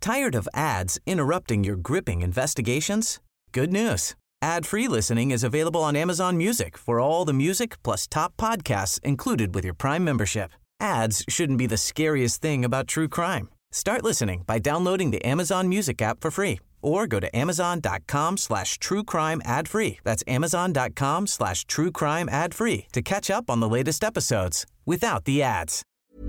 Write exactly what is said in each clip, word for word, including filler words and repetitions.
Tired of ads interrupting your gripping investigations? Good news. Ad-free listening is available on Amazon Music for all the music plus top podcasts included with your Prime membership. Ads shouldn't be the scariest thing about true crime. Start listening by downloading the Amazon Music app for free or go to amazon.com slash true crime ad free. That's amazon.com slash true crime ad free to catch up on the latest episodes without the ads.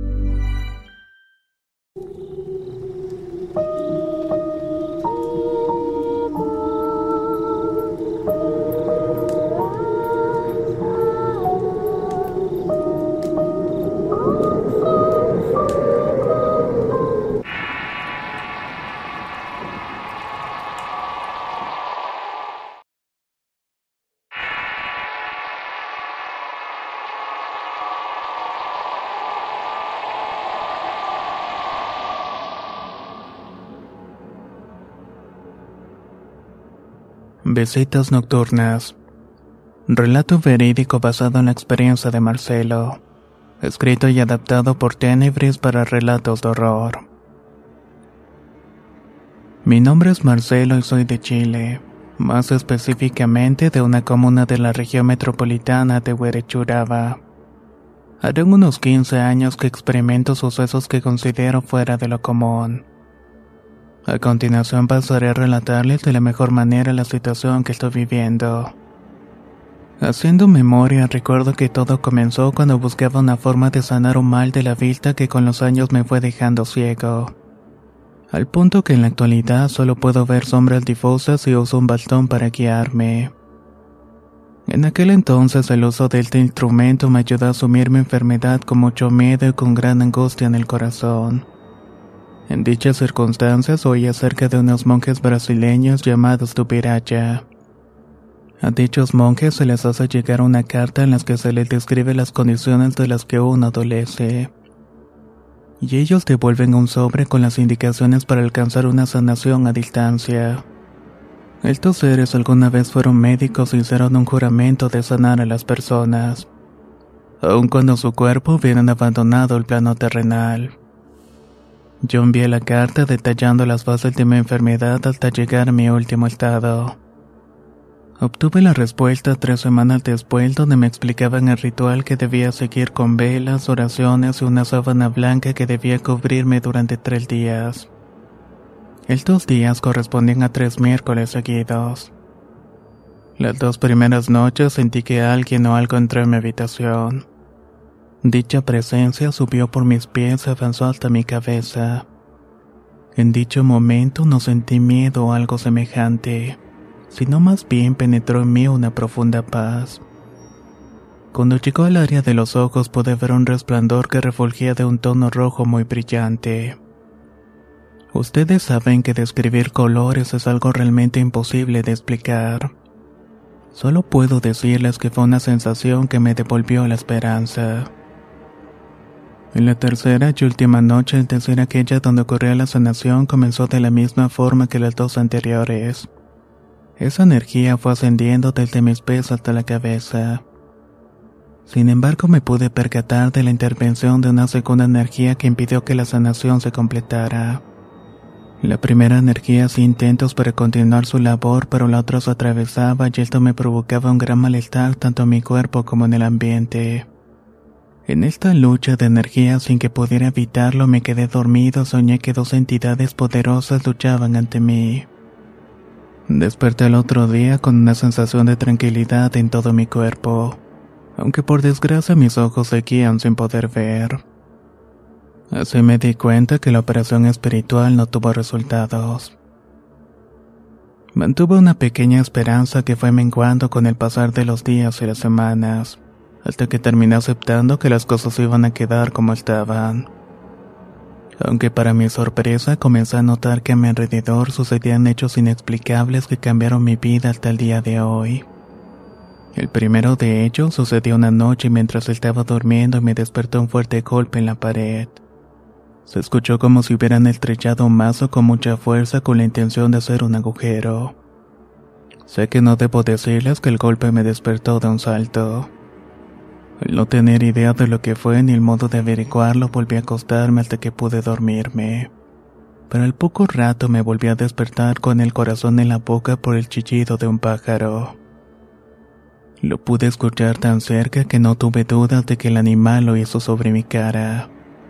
Visitas nocturnas. Relato verídico basado en la experiencia de Marcelo. Escrito y adaptado por Tenebris para relatos de horror. Mi nombre es Marcelo y soy de Chile, más específicamente de una comuna de la región metropolitana de Huerechuraba. Harán unos quince años que experimento sucesos que considero fuera de lo común. A continuación pasaré a relatarles de la mejor manera la situación que estoy viviendo. Haciendo memoria, recuerdo que todo comenzó cuando buscaba una forma de sanar un mal de la vista que con los años me fue dejando ciego. Al punto que en la actualidad solo puedo ver sombras difusas y uso un bastón para guiarme. En aquel entonces el uso de este instrumento me ayudó a asumir mi enfermedad con mucho miedo y con gran angustia en el corazón. En dichas circunstancias oí acerca de unos monjes brasileños llamados Tupiracha. A dichos monjes se les hace llegar una carta en la que se les describe las condiciones de las que uno adolece. Y ellos devuelven un sobre con las indicaciones para alcanzar una sanación a distancia. Estos seres alguna vez fueron médicos y hicieron un juramento de sanar a las personas, aun cuando su cuerpo hubieran abandonado el plano terrenal. Yo envié la carta detallando las fases de mi enfermedad hasta llegar a mi último estado. Obtuve la respuesta tres semanas después, donde me explicaban el ritual que debía seguir con velas, oraciones y una sábana blanca que debía cubrirme durante tres días. Estos días correspondían a tres miércoles seguidos. Las dos primeras noches sentí que alguien o algo entró en mi habitación. Dicha presencia subió por mis pies y avanzó hasta mi cabeza. En dicho momento no sentí miedo o algo semejante, sino más bien penetró en mí una profunda paz. Cuando llegó al área de los ojos pude ver un resplandor que refulgía de un tono rojo muy brillante. Ustedes saben que describir colores es algo realmente imposible de explicar. Solo puedo decirles que fue una sensación que me devolvió la esperanza. En la tercera y última noche, es decir, aquella donde ocurrió la sanación, comenzó de la misma forma que las dos anteriores. Esa energía fue ascendiendo desde mis pies hasta la cabeza. Sin embargo, me pude percatar de la intervención de una segunda energía que impidió que la sanación se completara. La primera energía hacía intentos para continuar su labor, pero la otra se atravesaba y esto me provocaba un gran malestar tanto en mi cuerpo como en el ambiente. En esta lucha de energía, sin que pudiera evitarlo, me quedé dormido y soñé que dos entidades poderosas luchaban ante mí. Desperté el otro día con una sensación de tranquilidad en todo mi cuerpo, aunque por desgracia mis ojos seguían sin poder ver. Así me di cuenta que la operación espiritual no tuvo resultados. Mantuve una pequeña esperanza que fue menguando con el pasar de los días y las semanas, hasta que terminé aceptando que las cosas iban a quedar como estaban. Aunque para mi sorpresa comencé a notar que a mi alrededor sucedían hechos inexplicables que cambiaron mi vida hasta el día de hoy. El primero de ellos sucedió una noche mientras estaba durmiendo y me despertó un fuerte golpe en la pared. Se escuchó como si hubieran estrechado un mazo con mucha fuerza con la intención de hacer un agujero. Sé que no debo decirles que el golpe me despertó de un salto. Al no tener idea de lo que fue ni el modo de averiguarlo, volví a acostarme hasta que pude dormirme. pero al poco rato me volví a despertar con el corazón en la boca por el chillido de un pájaro. Lo pude escuchar tan cerca que no tuve dudas de que el animal lo hizo sobre mi cara.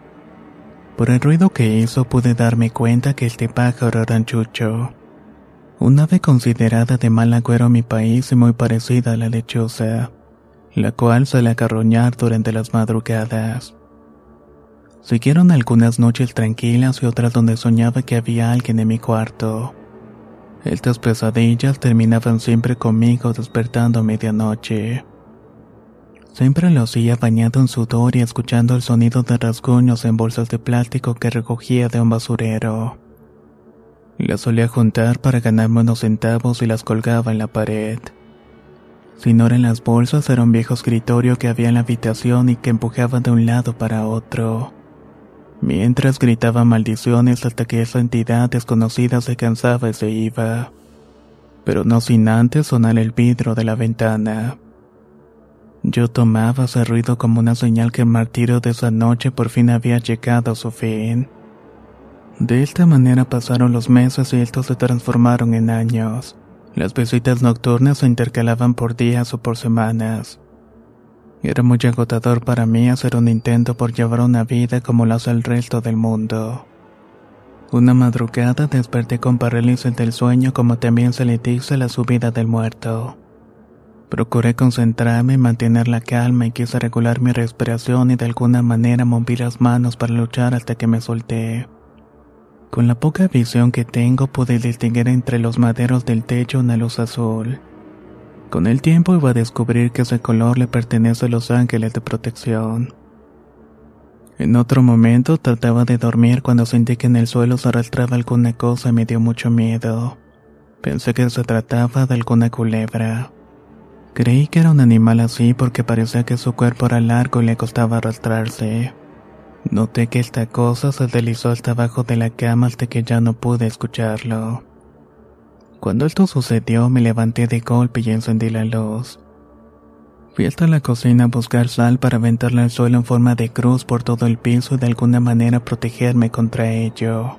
Por el ruido que hizo pude darme cuenta que este pájaro era un chucho, un ave considerada de mal agüero en mi país y muy parecida a la lechuza, la cual suele acarroñar durante las madrugadas. Siguieron algunas noches tranquilas y otras donde soñaba que había alguien en mi cuarto. Estas pesadillas terminaban siempre conmigo despertando a medianoche. Siempre lo hacía bañado en sudor y escuchando el sonido de rasguños en bolsas de plástico que recogía de un basurero. Las solía juntar para ganarme unos centavos y las colgaba en la pared. Si no eran las bolsas, era un viejo escritorio que había en la habitación y que empujaba de un lado para otro, mientras gritaba maldiciones hasta que esa entidad desconocida se cansaba y se iba, pero no sin antes sonar el vidrio de la ventana. Yo tomaba ese ruido como una señal que el martirio de esa noche por fin había llegado a su fin. De esta manera pasaron los meses y estos se transformaron en años. Las visitas nocturnas se intercalaban por días o por semanas. Era muy agotador para mí hacer un intento por llevar una vida como lo hace el resto del mundo. Una madrugada desperté con parálisis del sueño, como también se le dice la subida del muerto. Procuré concentrarme y mantener la calma y quise regular mi respiración y de alguna manera moví las manos para luchar hasta que me solté. Con la poca visión que tengo pude distinguir entre los maderos del techo una luz azul. Con el tiempo iba a descubrir que ese color le pertenece a los ángeles de protección. En otro momento trataba de dormir cuando sentí que en el suelo se arrastraba alguna cosa y me dio mucho miedo. Pensé que se trataba de alguna culebra. Creí que era un animal así porque parecía que su cuerpo era largo y le costaba arrastrarse. Noté que esta cosa se deslizó hasta abajo de la cama hasta que ya no pude escucharlo. Cuando esto sucedió, me levanté de golpe y encendí la luz. Fui hasta la cocina a buscar sal para aventarla al suelo en forma de cruz por todo el piso y de alguna manera protegerme contra ello.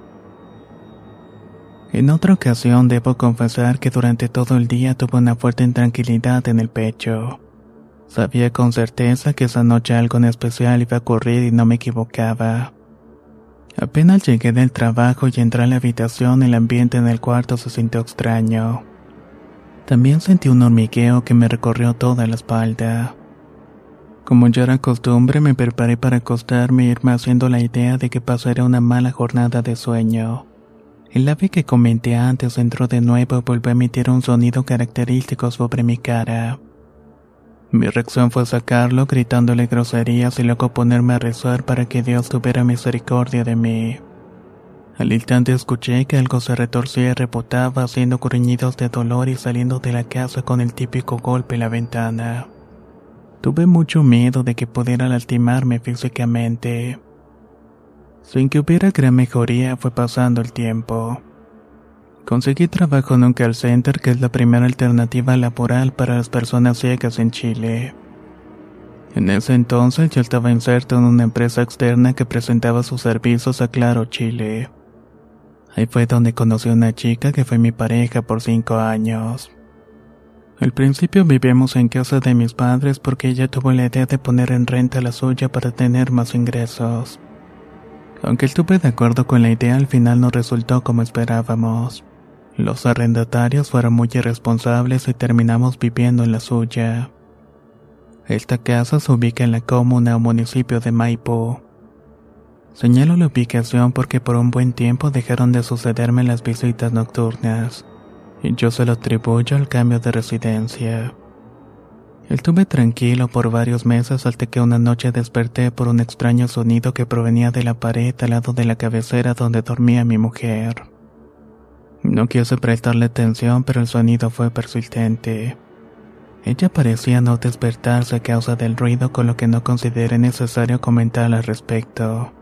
En otra ocasión debo confesar que durante todo el día tuve una fuerte intranquilidad en el pecho. Sabía con certeza que esa noche algo en especial iba a ocurrir y no me equivocaba. Apenas llegué del trabajo y entré a la habitación, el ambiente en el cuarto se sintió extraño. También sentí un hormigueo que me recorrió toda la espalda. Como ya era costumbre, me preparé para acostarme e irme haciendo la idea de que pasaría una mala jornada de sueño. El ave que comenté antes entró de nuevo y volvió a emitir un sonido característico sobre mi cara. Mi reacción fue sacarlo gritándole groserías y luego ponerme a rezar para que Dios tuviera misericordia de mí. Al instante escuché que algo se retorcía y rebotaba haciendo gruñidos de dolor y saliendo de la casa con el típico golpe en la ventana. Tuve mucho miedo de que pudiera lastimarme físicamente. Sin que hubiera gran mejoría fue pasando el tiempo. Conseguí trabajo en un call center, que es la primera alternativa laboral para las personas ciegas en Chile. En ese entonces yo estaba inserto en una empresa externa que presentaba sus servicios a Claro Chile. Ahí fue donde conocí a una chica que fue mi pareja por cinco años. Al principio vivíamos en casa de mis padres porque ella tuvo la idea de poner en renta la suya para tener más ingresos. Aunque estuve de acuerdo con la idea, al final no resultó como esperábamos. Los arrendatarios fueron muy irresponsables y terminamos viviendo en la suya. Esta casa se ubica en la comuna o municipio de Maipú. Señalo la ubicación porque por un buen tiempo dejaron de sucederme las visitas nocturnas, y yo se lo atribuyo al cambio de residencia. Estuve tranquilo por varios meses hasta que una noche desperté por un extraño sonido que provenía de la pared al lado de la cabecera donde dormía mi mujer. No quise prestarle atención, pero el sonido fue persistente. Ella parecía no despertarse a causa del ruido, con lo que no consideré necesario comentar al respecto.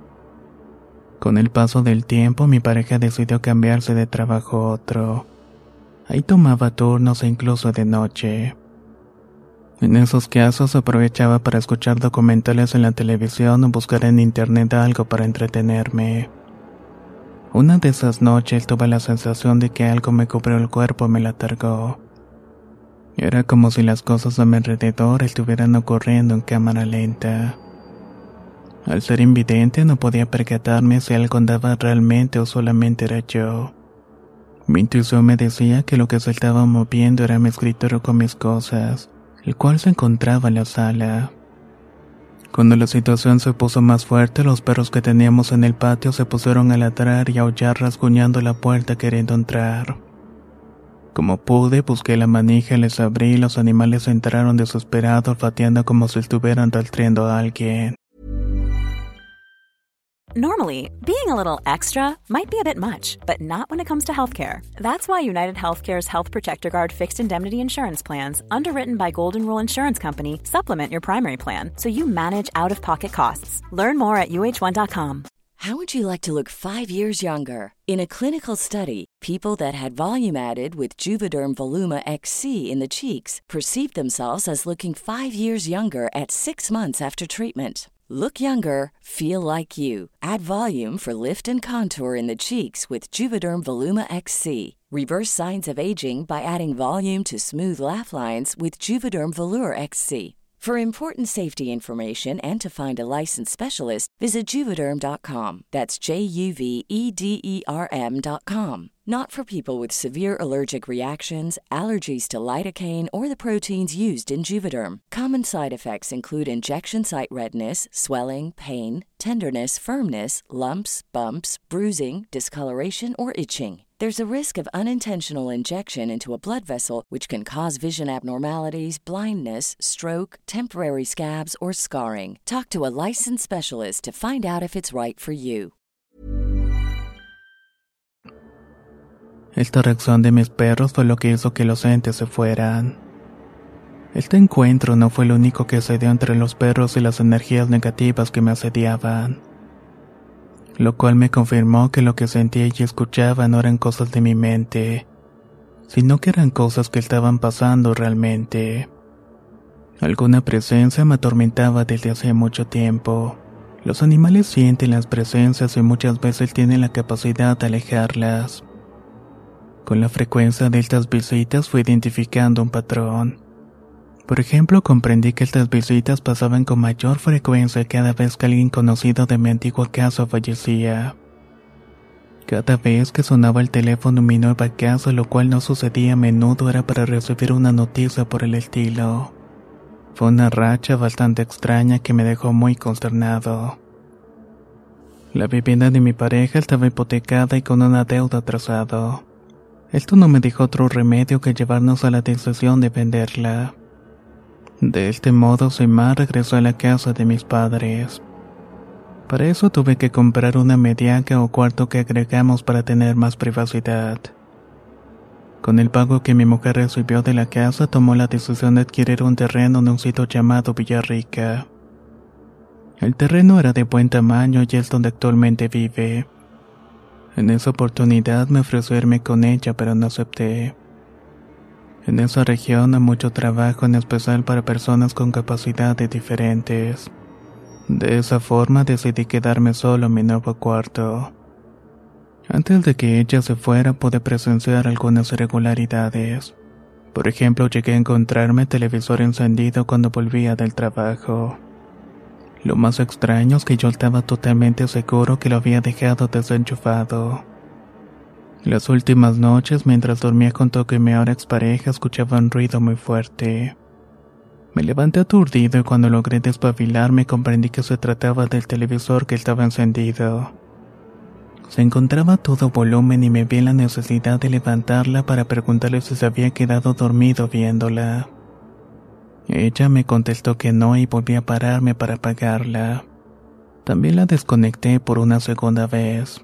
Con el paso del tiempo, mi pareja decidió cambiarse de trabajo a otro. Ahí tomaba turnos e incluso de noche. En esos casos aprovechaba para escuchar documentales en la televisión o buscar en internet algo para entretenerme. Una de esas noches tuve la sensación de que algo me cubrió el cuerpo y me la largó. Era como si las cosas a mi alrededor estuvieran ocurriendo en cámara lenta. Al ser invidente no podía percatarme si algo andaba realmente o solamente era yo. Mi intuición me decía que lo que se estaba moviendo era mi escritorio con mis cosas, el cual se encontraba en la sala. Cuando la situación se puso más fuerte, los perros que teníamos en el patio se pusieron a ladrar y a aullar rasguñando la puerta queriendo entrar. Como pude, busqué la manija y les abrí y los animales entraron desesperados olfateando como si estuvieran rastreando a alguien. Normally, being a little extra might be a bit much, but not when it comes to healthcare. That's why United Healthcare's Health Protector Guard fixed indemnity insurance plans, underwritten by Golden Rule Insurance Company, supplement your primary plan so you manage out-of-pocket costs. Learn more at U H one dot com. How would you like to look five years younger? In a clinical study, people that had volume added with Juvederm Voluma X C in the cheeks perceived themselves as looking five years younger at six months after treatment. Look younger, feel like you. Add volume for lift and contour in the cheeks with Juvederm Voluma X C. Reverse signs of aging by adding volume to smooth laugh lines with Juvederm Volure X C. For important safety information and to find a licensed specialist, visit Juvederm dot com. That's J U V E D E R M dot com. Not for people with severe allergic reactions, allergies to lidocaine, or the proteins used in Juvederm. Common side effects include injection site redness, swelling, pain, tenderness, firmness, lumps, bumps, bruising, discoloration, or itching. There's a risk of unintentional injection into a blood vessel, which can cause vision abnormalities, blindness, stroke, temporary scabs, or scarring. Talk to a licensed specialist to find out if it's right for you. Esta reacción de mis perros fue lo que hizo que los entes se fueran. Este encuentro no fue el único que se dio entre los perros y las energías negativas que me asediaban, lo cual me confirmó que lo que sentía y escuchaba no eran cosas de mi mente, sino que eran cosas que estaban pasando realmente. Alguna presencia me atormentaba desde hace mucho tiempo. Los animales sienten las presencias y muchas veces tienen la capacidad de alejarlas. Con la frecuencia de estas visitas fui identificando un patrón. Por ejemplo, comprendí que estas visitas pasaban con mayor frecuencia cada vez que alguien conocido de mi antigua casa fallecía. Cada vez que sonaba el teléfono en mi nueva casa, lo cual no sucedía a menudo, era para recibir una noticia por el estilo. Fue una racha bastante extraña que me dejó muy consternado. La vivienda de mi pareja estaba hipotecada y con una deuda atrasada. Esto no me dejó otro remedio que llevarnos a la decisión de venderla. De este modo, Simar regresó a la casa de mis padres. Para eso tuve que comprar una mediaca o cuarto que agregamos para tener más privacidad. Con el pago que mi mujer recibió de la casa, tomó la decisión de adquirir un terreno en un sitio llamado Villarrica. El terreno era de buen tamaño y es donde actualmente vive. En esa oportunidad me ofreció irme con ella, pero no acepté. En esa región hay mucho trabajo, en especial para personas con capacidades diferentes. De esa forma decidí quedarme solo en mi nuevo cuarto. Antes de que ella se fuera, pude presenciar algunas irregularidades. Por ejemplo, llegué a encontrarme el televisor encendido cuando volvía del trabajo. Lo más extraño es que yo estaba totalmente seguro que lo había dejado desenchufado. Las últimas noches, mientras dormía junto con mi ahora expareja, escuchaba un ruido muy fuerte. Me levanté aturdido y cuando logré despabilarme comprendí que se trataba del televisor que estaba encendido. Se encontraba a todo volumen y me vi en la necesidad de levantarla para preguntarle si se había quedado dormido viéndola. Ella me contestó que no y volví a pararme para apagarla. También la desconecté por una segunda vez.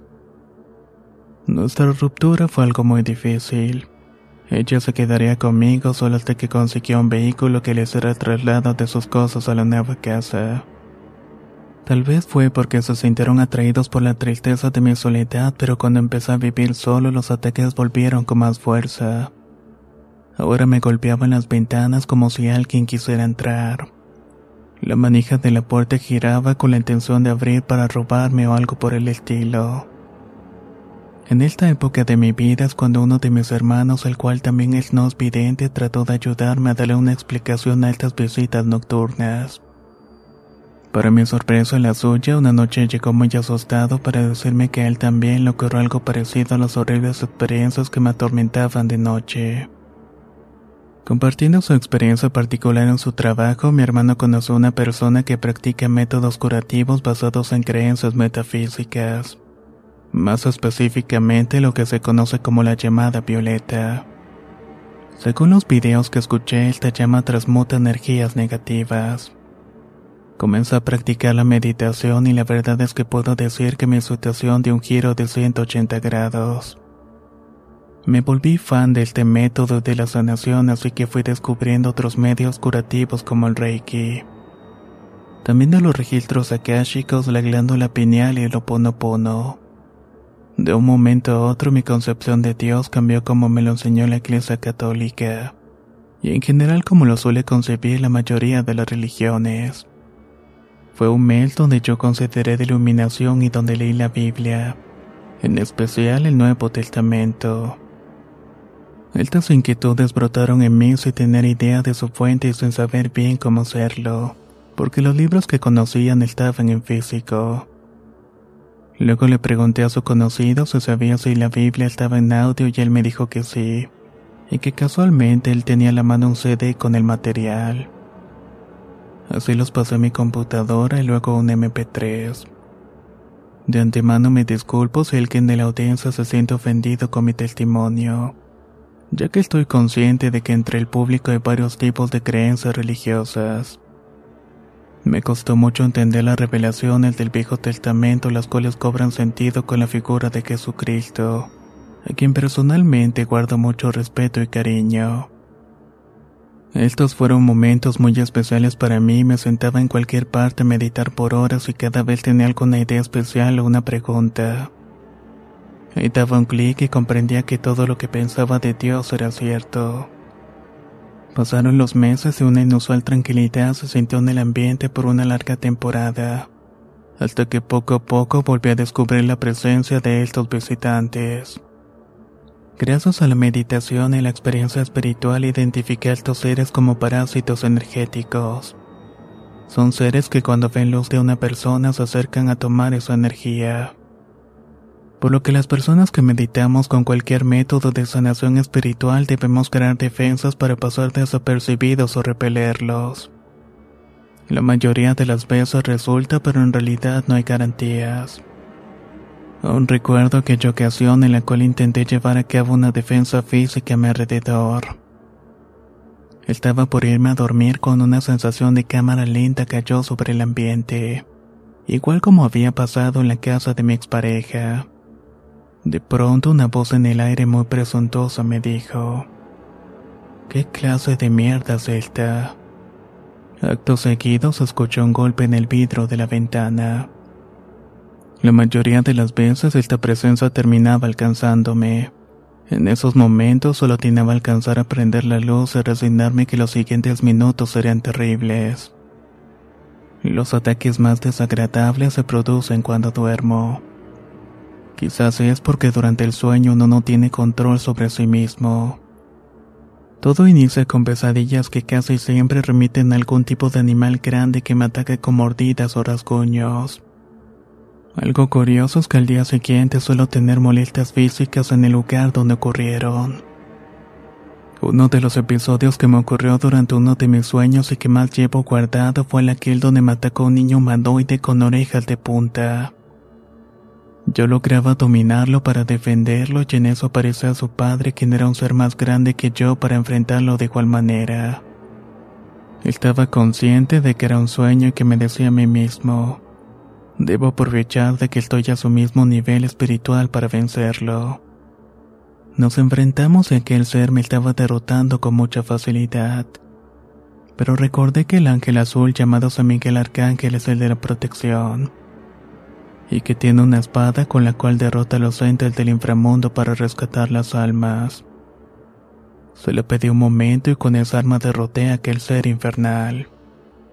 Nuestra ruptura fue algo muy difícil. Ella se quedaría conmigo solo hasta que consiguió un vehículo que le hiciera el traslado de sus cosas a la nueva casa. Tal vez fue porque se sintieron atraídos por la tristeza de mi soledad, pero cuando empecé a vivir solo, los ataques volvieron con más fuerza. Ahora me golpeaban las ventanas como si alguien quisiera entrar. La manija de la puerta giraba con la intención de abrir para robarme o algo por el estilo. En esta época de mi vida es cuando uno de mis hermanos, el cual también es no vidente, trató de ayudarme a darle una explicación a estas visitas nocturnas. Para mi sorpresa y la suya, una noche llegó muy asustado para decirme que a él también le ocurrió algo parecido a las horribles experiencias que me atormentaban de noche. Compartiendo su experiencia particular en su trabajo, mi hermano conoció a una persona que practica métodos curativos basados en creencias metafísicas. Más específicamente lo que se conoce como la llamada violeta. Según los videos que escuché, esta llama transmuta energías negativas. Comencé a practicar la meditación y la verdad es que puedo decir que mi situación dio un giro de ciento ochenta grados. Me volví fan de este método de la sanación, así que fui descubriendo otros medios curativos como el Reiki. También de los registros akáshicos, la glándula pineal y el Ho'oponopono. De un momento a otro mi concepción de Dios cambió como me lo enseñó la Iglesia Católica, y en general como lo suele concebir la mayoría de las religiones. Fue un mes donde yo consideré de iluminación y donde leí la Biblia, en especial el Nuevo Testamento. Estas inquietudes brotaron en mí sin tener idea de su fuente y sin saber bien cómo hacerlo, porque los libros que conocían estaban en físico. Luego le pregunté a su conocido si sabía si la Biblia estaba en audio y él me dijo que sí, y que casualmente él tenía a la mano un C D con el material. Así los pasé a mi computadora y luego un eme pe tres. De antemano me disculpo si alguien de la audiencia se siente ofendido con mi testimonio, ya que estoy consciente de que entre el público hay varios tipos de creencias religiosas. Me costó mucho entender las revelaciones del Viejo Testamento, las cuales cobran sentido con la figura de Jesucristo, a quien personalmente guardo mucho respeto y cariño. Estos fueron momentos muy especiales para mí. Me sentaba en cualquier parte a meditar por horas y cada vez tenía alguna idea especial o una pregunta. Ahí daba un clic y comprendía que todo lo que pensaba de Dios era cierto. Pasaron los meses y una inusual tranquilidad se sintió en el ambiente por una larga temporada, hasta que poco a poco volví a descubrir la presencia de estos visitantes. Gracias a la meditación y la experiencia espiritual identifiqué a estos seres como parásitos energéticos. Son seres que cuando ven luz de una persona se acercan a tomar esa energía. Por lo que las personas que meditamos con cualquier método de sanación espiritual debemos crear defensas para pasar desapercibidos o repelerlos. La mayoría de las veces resulta, pero en realidad no hay garantías. Aún recuerdo aquella ocasión en la cual intenté llevar a cabo una defensa física a mi alrededor. Estaba por irme a dormir cuando una sensación de cámara lenta cayó sobre el ambiente, igual como había pasado en la casa de mi expareja. De pronto una voz en el aire muy presuntuosa me dijo: ¿Qué clase de mierda es esta? Acto seguido se escuchó un golpe en el vidrio de la ventana. La mayoría de las veces esta presencia terminaba alcanzándome. En esos momentos solo atinaba a alcanzar a prender la luz y resignarme que los siguientes minutos serían terribles. Los ataques más desagradables se producen cuando duermo. Quizás es porque durante el sueño uno no tiene control sobre sí mismo. Todo inicia con pesadillas que casi siempre remiten a algún tipo de animal grande que me ataca con mordidas o rasguños. Algo curioso es que al día siguiente suelo tener molestias físicas en el lugar donde ocurrieron. Uno de los episodios que me ocurrió durante uno de mis sueños y que más llevo guardado fue el aquel donde me atacó un niño humanoide con orejas de punta. Yo lograba dominarlo para defenderlo y en eso aparecía su padre, quien era un ser más grande que yo, para enfrentarlo de igual manera. Estaba consciente de que era un sueño y que me decía a mí mismo: debo aprovechar de que estoy a su mismo nivel espiritual para vencerlo. Nos enfrentamos y aquel ser me estaba derrotando con mucha facilidad. Pero recordé que el ángel azul llamado San Miguel Arcángel es el de la protección, y que tiene una espada con la cual derrota a los entes del inframundo para rescatar las almas. Se le pedí un momento y con esa arma derroté a aquel ser infernal.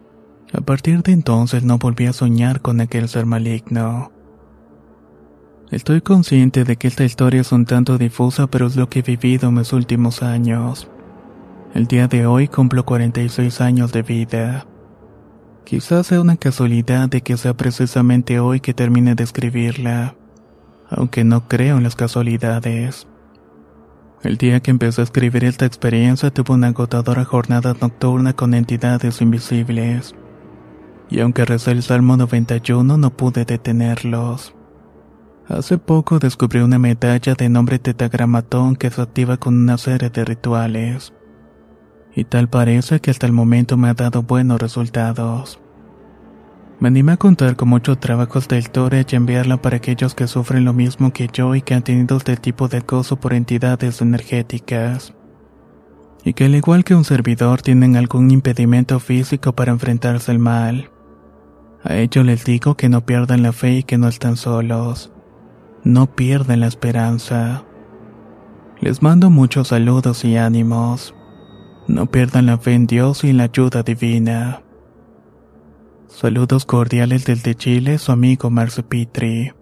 A partir de entonces no volví a soñar con aquel ser maligno. Estoy consciente de que esta historia es un tanto difusa, pero es lo que he vivido en mis últimos años. El día de hoy cumplo cuarenta y seis años de vida. Quizás sea una casualidad de que sea precisamente hoy que termine de escribirla, aunque no creo en las casualidades. El día que empecé a escribir esta experiencia tuve una agotadora jornada nocturna con entidades invisibles. Y aunque recé el Salmo noventa y uno, no pude detenerlos. Hace poco descubrí una medalla de nombre Tetragramatón que se activa con una serie de rituales. Y tal parece que hasta el momento me ha dado buenos resultados. Me animé a contar con mucho trabajo esta historia y enviarla para aquellos que sufren lo mismo que yo y que han tenido este tipo de acoso por entidades energéticas. Y que al igual que un servidor tienen algún impedimento físico para enfrentarse al mal. A ellos les digo que no pierdan la fe y que no están solos. No pierdan la esperanza. Les mando muchos saludos y ánimos. No pierdan la fe en Dios y en la ayuda divina. Saludos cordiales desde Chile, su amigo Marsupitri.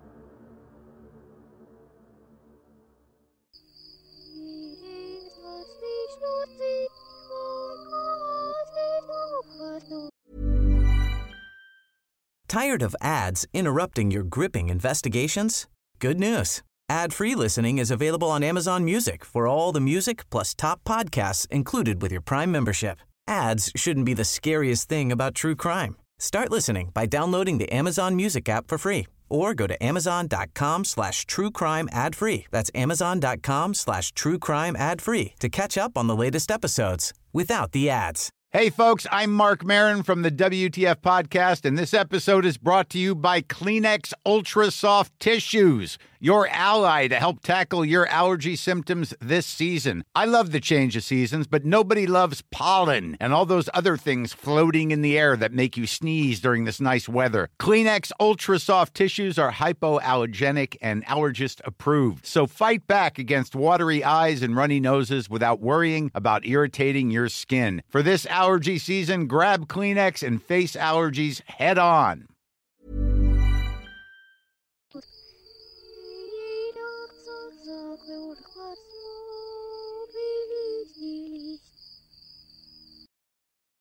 Tired of ads interrupting your gripping investigations? Good news. Ad-free listening is available on Amazon Music for all the music plus top podcasts included with your Prime membership. Ads shouldn't be the scariest thing about true crime. Start listening by downloading the Amazon Music app for free or go to amazon.com slash true crime ad free. That's amazon.com slash true crime ad free to catch up on the latest episodes without the ads. Hey folks, I'm Mark Maron from the W T F podcast, and this episode is brought to you by Kleenex Ultra Soft Tissues, your ally to help tackle your allergy symptoms this season. I love the change of seasons, but nobody loves pollen and all those other things floating in the air that make you sneeze during this nice weather. Kleenex Ultra Soft Tissues are hypoallergenic and allergist approved, so fight back against watery eyes and runny noses without worrying about irritating your skin. For this allergy season, grab Kleenex and face allergies head on.